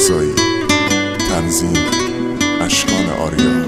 رضایی. تنظیم اشکان آریا.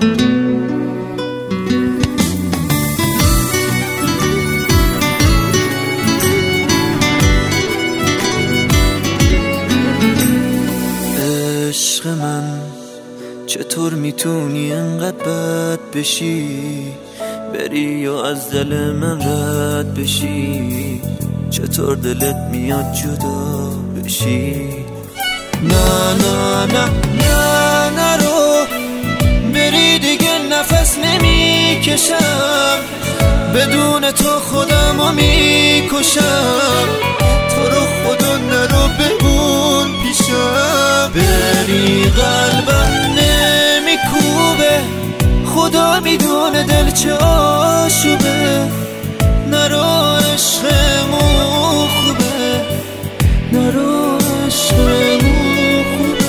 عشق من چطور میتونی انقدر بد بشی، بری و از دل من رد بشی؟ چطور دلت میاد جدا بشی؟ نه نه نه نه نرو، بری دیگه نفس نمیکشم، بدون تو خودمو میکشم، تو رو خدا نرو بمون پیشم. بری قلبم نمیکوبه، خدا میدونه دل چه آشوبه، نرو عشقمون خوبه، نرو عشقمون خوبه.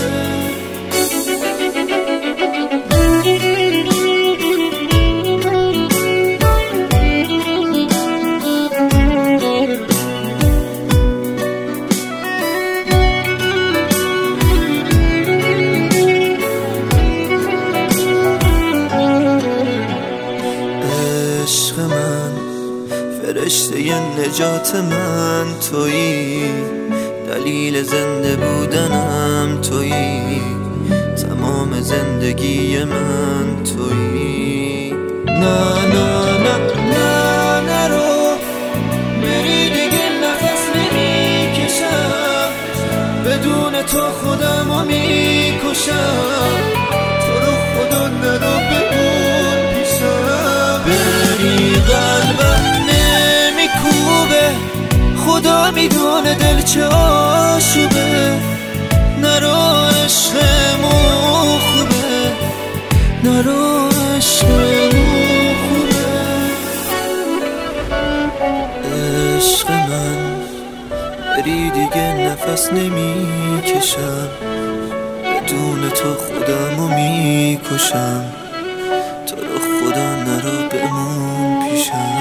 عشق من فرشته نجات من تویی، دلیل زنده بودنم تویی، تمام زندگی من تویی. نه نه نه نه نرو، بری دیگه نفس نمیکشم، بدون تو خودمو میکشم، تو رو خدا نرو بمون پیشم. بری قلبم نمیکوبه، خدا میدونه دل چه آشوبه، نرو عشقمون خوبه، نرو عشقمون خوبه. عشق من بری دیگه نفس نمیکشم، بدون تو خودمو میکشم، تو رو خدا نرو بمون پیشم.